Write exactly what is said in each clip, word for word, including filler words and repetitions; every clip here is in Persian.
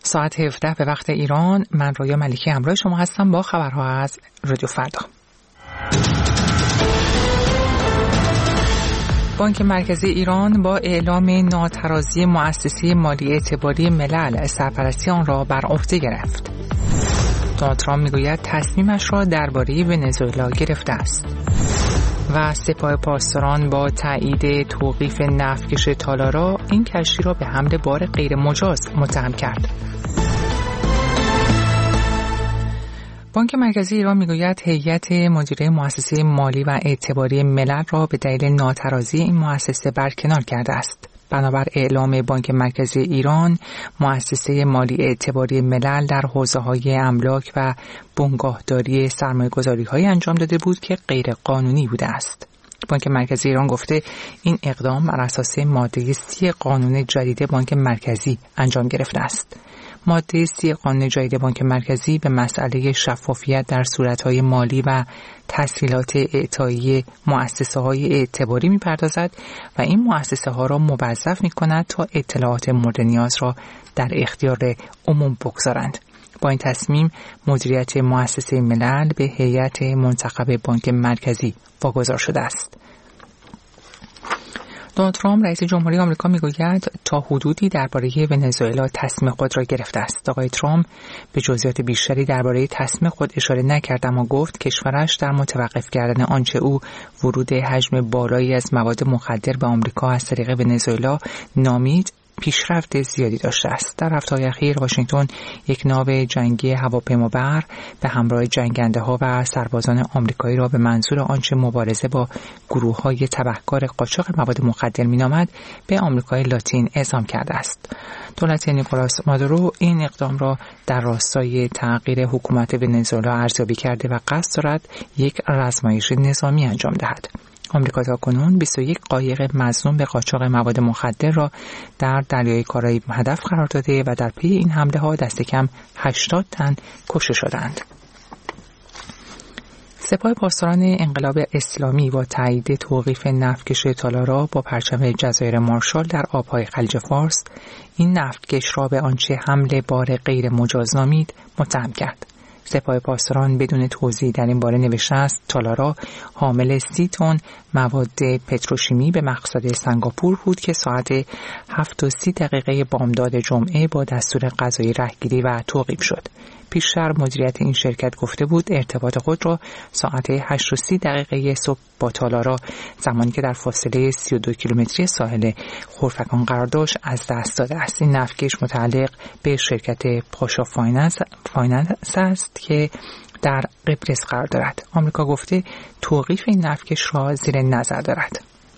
ساعت هفده به وقت ایران. من رویا ملیکی همراه شما هستم با خبرها از رادیو فردا. بانک مرکزی ایران با اعلام ناترازی مؤسسه مالی اعتباری ملل سرپرستی آن را بر عهده گرفت. دونالد ترامپ میگوید تصمیمش را درباره ونزوئلا گرفته است. و سپاه پاسداران با تایید توقیف نفتکش تالارا این کشتی را به حمل بار غیر مجاز متهم کرد. بانک مرکزی ایران میگوید هیئت مدیره مؤسسه مالی و اعتباری ملل را به دلیل ناترازی این مؤسسه برکنار کرده است. بنابر اعلام بانک مرکزی ایران، مؤسسه مالی اعتباری ملل در حوزه‌های املاک و بنگاهداری سرمایه‌گذاری‌هایی انجام داده بود که غیر قانونی بوده است. بانک مرکزی ایران گفته این اقدام بر اساس ماده سی قانون جدید بانک مرکزی انجام گرفته است. ماده سی قانون جدید بانک مرکزی به مسئله شفافیت در صورت‌های مالی و تسهیلات اعطایی مؤسسه‌های اعتباری می‌پردازد و این مؤسسه‌ها را موظف می‌کند تا اطلاعات مورد نیاز را در اختیار عموم بگذارند. با این تصمیم مدیریت مؤسسه ملل به هیئت منتخب بانک مرکزی واگذار شده است. دونالد ترامپ رئیس جمهوری آمریکا میگوید تا حدودی درباره ونزوئلا تصمیم خود را گرفته است. آقای ترامپ به جزئیات بیشتری درباره تصمیم خود اشاره نکرد، اما گفت کشورش در متوقف کردن آنچه او ورود حجم بالایی از مواد مخدر به آمریکا از طریق ونزوئلا نامید پیشرفت زیادی داشته است. در هفته‌های اخیر واشنگتن یک ناو جنگی هواپیمابر به همراه جنگنده‌ها و سربازان آمریکایی را به منظور آنچه مبارزه با گروه‌های تبهکار قاچاق مواد مخدر می‌نامد به آمریکای لاتین اعزام کرده است. دولت نیکولاس مادورو این اقدام را در راستای تغییر حکومت ونزوئلا ارزیابی کرده و قصد دارد یک رزمایش نظامی انجام دهد. آمریکا تاکنون بیست و یک قایق مظنون به قاچاق مواد مخدر را در دریای کارائیب هدف قرار داده و در پی این حمله ها دست کم هشتاد تن کشته شدند. سپاه پاسداران انقلاب اسلامی با تایید توقیف نفتکش تالارا با پرچم جزایر مارشال در آبهای خلیج فارس این نفتکش را به آنچه حمل بار غیر مجاز نامید متهم کرد. سپاه پاسداران بدون توضیح در این باره نوشته است تالارا حامل سی تن مواد پتروشیمی به مقصد سنگاپور بود که ساعت هفت و سی دقیقه بامداد جمعه با دستور قضایی رهگیری و توقیف شد. پیشتر مدیریت این شرکت گفته بود ارتباط خود را ساعت هشت و سی دقیقه صبح با تالارا زمانی که در فاصله سی و دو کیلومتری ساحل خرفکان قرار داشت از دست داده است. این نفتکش متعلق به شرکت پاشا فایننس فایننس است که در قبرس قرار دارد. آمریکا گفته توقیف این نفتکش را زیر نظر دارد.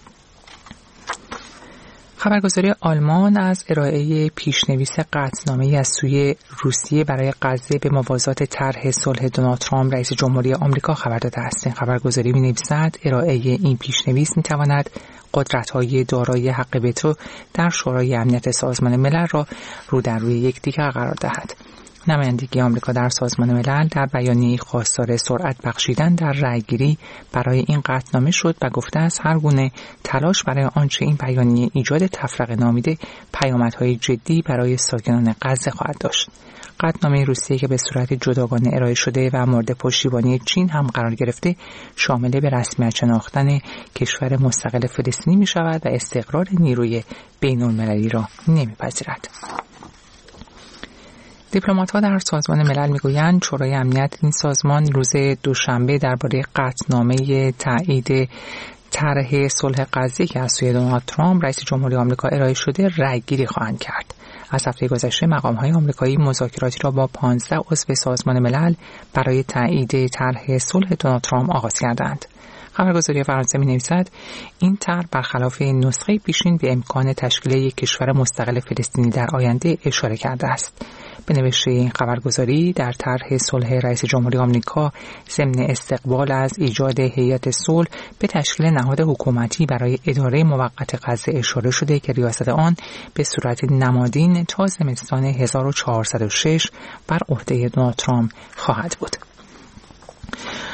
خبرگزاری آلمان از ارائه پیشنویس قطعنامه‌ای از سوی روسیه برای غزه به موازات طرح صلح دونالد ترامپ رئیس جمهوری آمریکا خبر داده است. این خبرگزاری می‌نویسد ارائه این پیشنویس می‌تواند قدرت‌های دارای حق وتو در شورای امنیت سازمان ملل را رو در روی یکدیگر قرار دهد. نمایندگی آمریکا در سازمان ملل در بیانیه‌ای خواستار سرعت بخشیدن در رأیگیری برای این قطعنامه شد و گفته است هر گونه تلاش برای آنچه این بیانیه ایجاد تفرقه نامیده پیامدهای جدی برای ساکنان غزه خواهد داشت. قطعنامه روسیه که به صورت جداگانه ارائه شده و مورد پشتیبانی چین هم قرار گرفته شامل به رسمیت شناختن کشور مستقل فلسطینی می شود و استقرار نیروی بین‌المللی را نمی‌پذیرد. دیپلمات‌ها در سازمان ملل میگویند شورای امنیت این سازمان روز دوشنبه درباره قطعنامه تایید طرح صلح غزه که از سوی دونالد ترامپ رئیس جمهوری آمریکا ارائه شده رأیگیری خواهند کرد. از هفته گذشته مقام‌های آمریکایی مذاکراتی را با پانزده عضو سازمان ملل برای تایید طرح صلح دونالد ترامپ آغاز کردند. خبرگزاری فرانسه می‌نویسد این طرح برخلاف نسخه پیشین به امکان تشکیل یک کشور مستقل فلسطینی در آینده اشاره کرده است. به نوشته این خبرگزاری در طرح صلح رئیس جمهوری آمریکا ضمن استقبال از ایجاد هیئت صلح به تشکیل نهاد حکومتی برای اداره موقت غزه اشاره شده که ریاست آن به صورت نمادین تا زمستان هزار و چهارصد و شش بر عهده دونالد ترامپ خواهد بود.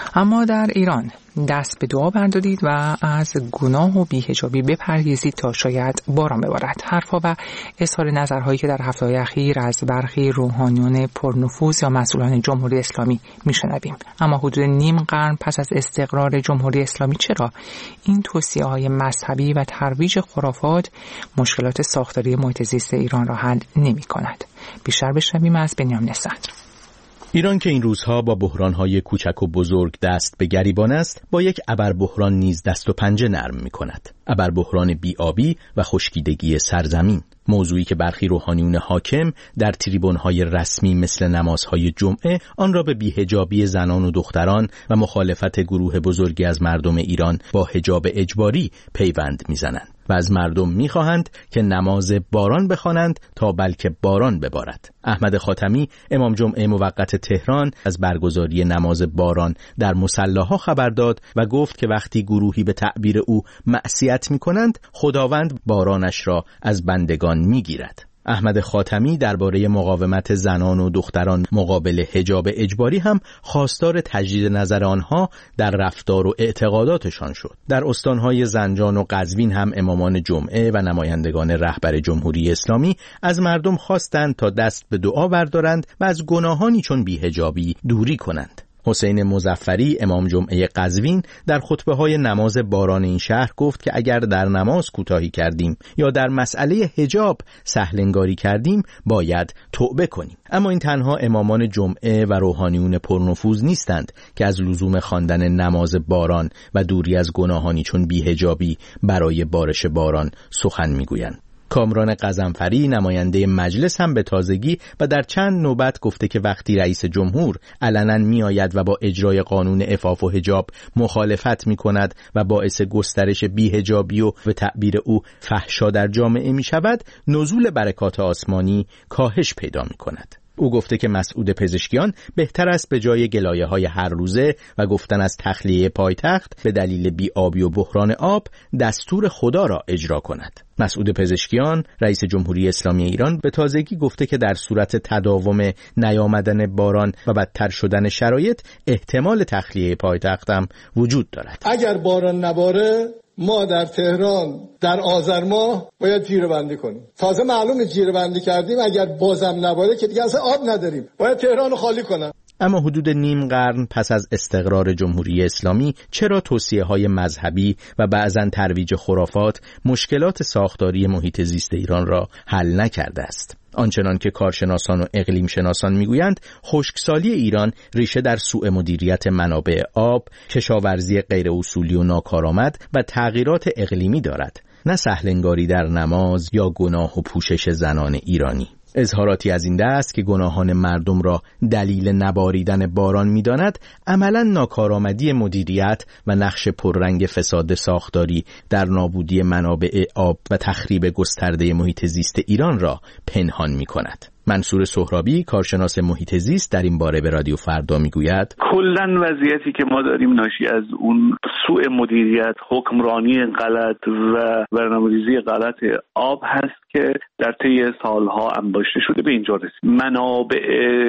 اما در ایران دست به دعا بردارید و از گناه و بی‌حجابی بپرهیزید تا شاید باران ببارد. حرفها و اظهار نظرهایی که در هفته‌های اخیر از برخی روحانیون پرنفوذ یا مسئولان جمهوری اسلامی میشنویم. اما حدود نیم قرن پس از استقرار جمهوری اسلامی چرا این توصیه‌های مذهبی و ترویج خرافات مشکلات ساختاری محیط زیست ایران را حل نمی‌کند؟ بیشتر بشنویم از بنیامین صدر. ایران که این روزها با بحران‌های کوچک و بزرگ دست به گریبان است، با یک ابربحران نیز دست و پنجه نرم می‌کند. ابربحران بی‌آبی و خشکیدگی سرزمین، موضوعی که برخی روحانیون حاکم در تریبون‌های رسمی مثل نمازهای جمعه آن را به بی‌حجابی زنان و دختران و مخالفت گروه بزرگی از مردم ایران با حجاب اجباری پیوند می‌زنند و از مردم می‌خواهند که نماز باران بخوانند تا بلکه باران ببارد. احمد خاتمی امام جمعه موقت تهران از برگزاری نماز باران در مصلاها خبر داد و گفت که وقتی گروهی به تعبیر او معصیت می‌کنند، خداوند بارانش را از بندگان می‌گیرد. احمد خاتمی درباره مقاومت زنان و دختران مقابل حجاب اجباری هم خواستار تجدید نظر آنها در رفتار و اعتقاداتشان شد. در استانهای زنجان و قزوین هم امامان جمعه و نمایندگان رهبر جمهوری اسلامی از مردم خواستند تا دست به دعا بردارند و از گناهانی چون بی‌حجابی دوری کنند. حسین مظفری امام جمعه قزوین در خطبه‌های نماز باران این شهر گفت که اگر در نماز کوتاهی کردیم یا در مسئله حجاب سهل‌انگاری کردیم باید توبه کنیم. اما این تنها امامان جمعه و روحانیون پرنفوذ نیستند که از لزوم خواندن نماز باران و دوری از گناهانی چون بی‌حجابی برای بارش باران سخن می‌گویند. کامران غضنفری نماینده مجلس هم به تازگی و در چند نوبت گفته که وقتی رئیس جمهور علنا می آید و با اجرای قانون عفاف و حجاب مخالفت می کند و باعث گسترش بی‌حجابی و به تعبیر او فحشا در جامعه می شود، نزول برکات آسمانی کاهش پیدا می کند. او گفته که مسعود پزشکیان بهتر است به جای گلایه‌های هر روزه و گفتن از تخلیه پایتخت به دلیل بی‌آبی و بحران آب دستور خدا را اجرا کند. مسعود پزشکیان رئیس جمهوری اسلامی ایران به تازگی گفته که در صورت تداوم نیامدن باران و بدتر شدن شرایط احتمال تخلیه پایتخت هم وجود دارد. اگر باران نباره ما در تهران در آذر ماه باید جیره بندی کنیم. تازه معلومه جیره بندی کردیم، اگر بازم نباره که دیگه اصلا آب نداریم، باید تهران رو خالی کنن. اما حدود نیم قرن پس از استقرار جمهوری اسلامی چرا توصیه‌های مذهبی و بعضاً ترویج خرافات مشکلات ساختاری محیط زیست ایران را حل نکرده است؟ آنچنان که کارشناسان و اقلیم شناسان میگویند، خشکسالی ایران ریشه در سوء مدیریت منابع آب، کشاورزی غیر اصولی و ناکارآمد و تغییرات اقلیمی دارد، نه سهل‌انگاری در نماز یا گناه و پوشش زنان ایرانی. اظهاراتی از این دست که گناهان مردم را دلیل نباریدن باران می‌داند، عملاً ناکارآمدی مدیریت و نقش پررنگ فساد ساختاری در نابودی منابع آب و تخریب گسترده محیط زیست ایران را پنهان می‌کند. منصور سهرابی کارشناس محیط زیست در این باره به رادیو فردا میگوید کلاً وضعیتی که ما داریم ناشی از اون سوء مدیریت، حکمرانی غلط و برنامه‌ریزی غلط آب هست که در طی سالها انباشته شده به اینجا رسید. منابع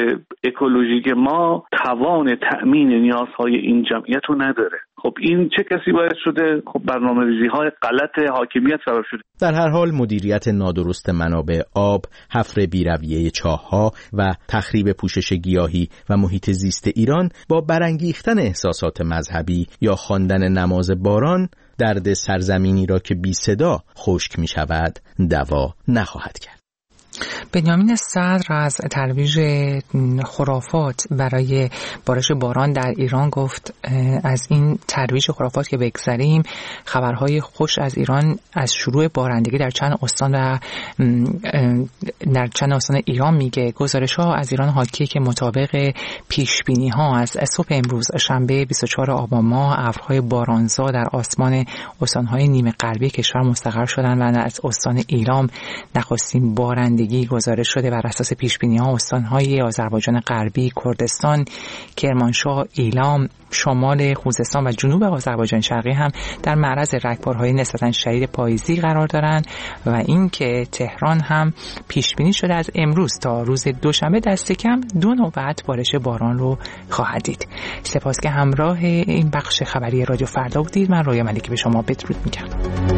اکولوژیک ما توان تأمین نیازهای این جمعیت رو نداره. خب این چه کسی باعث شده؟ خب برنامه‌ریزی‌های غلط حاکمیت سبب شده. در هر حال مدیریت نادرست منابع آب، حفر بی‌رویه چاه‌ها و تخریب پوشش گیاهی و محیط زیست ایران با برانگیختن احساسات مذهبی یا خواندن نماز باران درد سرزمینی را که بی صدا خشک می شود دوا نخواهد کرد. بنیامین صدر از ترویج خرافات برای بارش باران در ایران گفت از این ترویج خرافات که بگذریم، خبرهای خوش از ایران از شروع بارندگی در چند استان و در چند استان ایران میگه. گزارش ها از ایران حاکیه که مطابق پیش بینی ها از صبح امروز شنبه بیست و چهارم آبان ماه ابرهای بارانزا در آسمان استانهای نیمه غربی کشور مستقر شدن و از استان ایلام نخستین بارندگی بارندگی گزارش شده. بر اساس پیش‌بینی‌ها استان‌های آذربایجان غربی، کردستان، کرمانشاه، ایلام، شمال خوزستان و جنوب آذربایجان شرقی هم در معرض رگبارهای نسبتاً شدید پاییزی قرار دارند و اینکه تهران هم پیش‌بینی شده از امروز تا روز دوشنبه دست کم دو نوبت بارش باران رو خواهد دید. سپاس که همراه این بخش خبری رادیو فردا بودید. من رویا ملکی به شما بدرود میگم.